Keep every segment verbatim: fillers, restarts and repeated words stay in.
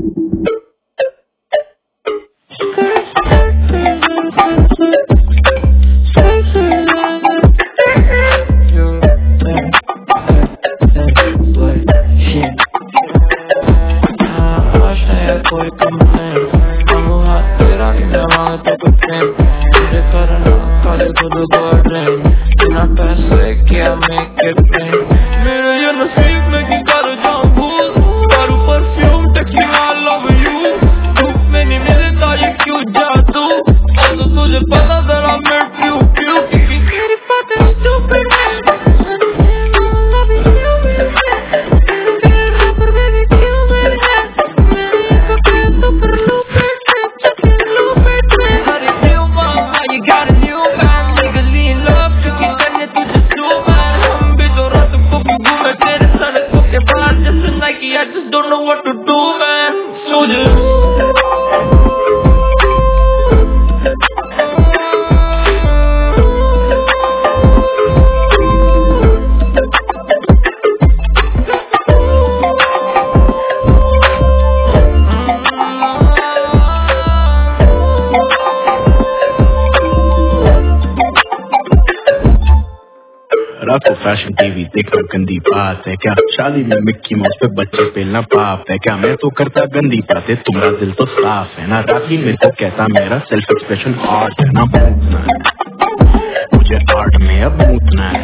रातों fashion TV देखना गंदी बात है क्या? शादी में मिक्की माउस पे बच्चे पेलना पाप है क्या? मैं तो करता गंदी बातें, तुम्हारा दिल तो साफ है ना। राखी मेरे को कहता मेरा सेल्फ एक्सप्रेशन आर्ट है ना। मूतना है मुझे आर्ट में, अब मूतना है,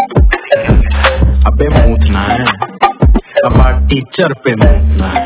अबे मूतना है, अब आर्ट टीचर पे मूतना है।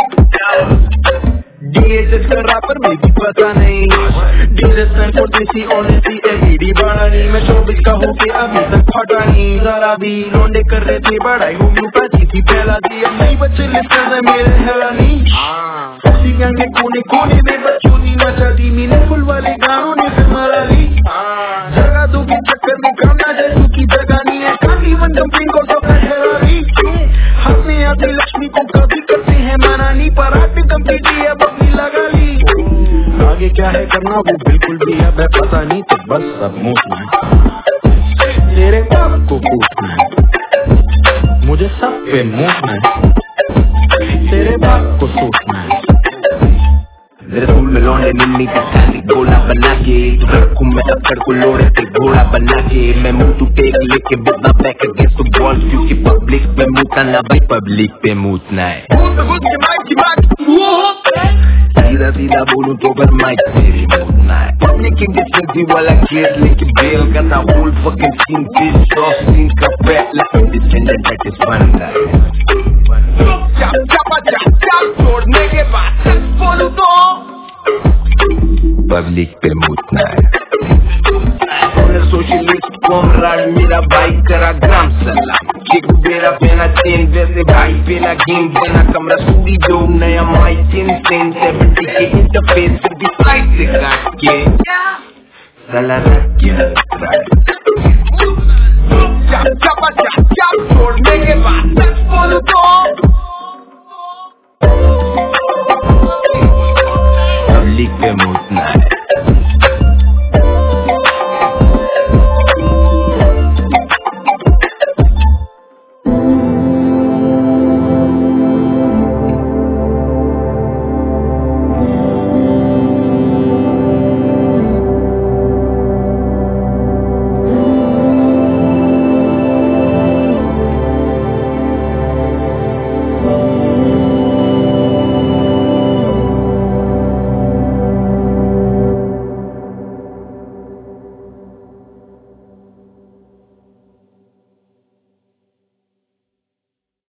डीएचएस का रैपर में भी पता नहीं, डीएचएस को देसी ऑनेस्टी एलईडी बड़ा नहीं। मैं चौबीस का होके अभी तक फटा नहीं, जरा भी लौंडे कर रहे थे बड़ाई, होम्योपैथी थी फैला दी। अब नहीं बच्चे लिस्टर है मेरे हैरानी, उसी गैंग के कोने कोने में बच्चों ने मचा दी। मीनिंगफुल वाले गानों ने फिर मारा ली, जगह दो के चक्कर में कामना जैसू की जगह नहीं है। काफी वन कंपनी को तो ठहरा ली, हाथ में आते लक्ष्मी को कभी करते हैं माना नहीं। पर आठ कंपनी अब अपनी लगा ली, आगे क्या है करना वो बिल्कुल भी अब है पता नहीं। तो बस अब मूतना है, तेरे बाप को पूछना है, मुझे सब पे मूतना है, तेरे बाप को सोचना है। मेरे स्कूल में लौंडे निन्नी का खाली गोला बना के, रखूं मैं अक्कड़ को लोड़े से घोड़ा बना के। मैं मुंह टू टेक लेके बदला बैक अगेंस्ट द वॉल, क्योंकि पब्लिक पे मूतना ना भाई, पब्लिक पे मूतना है। सीधा सीधा बोलूं तो पर माइक मेरी मूतना है। अपने किंग डिस्पेंसी वाला केस लेके बेल करता whole fucking scene this shot scene का पहला इंडिपेंडेंट दैट इज बनता है। चाप चाप चाप चाप छोड़ने के बाद सच बोलूं तो पब्लिक पे मूतना है। सोशलिस्ट कॉमराड मेरा भाई करा ग्राम सलाम, चिकू बेरा पहना चेन वैसे भाई पहना गेम देना। कमरा स्टूडियो नया माइक इन टेन सेवेंटी के इंटरफेस फिर भी फ्लाइट से काट के साला रख के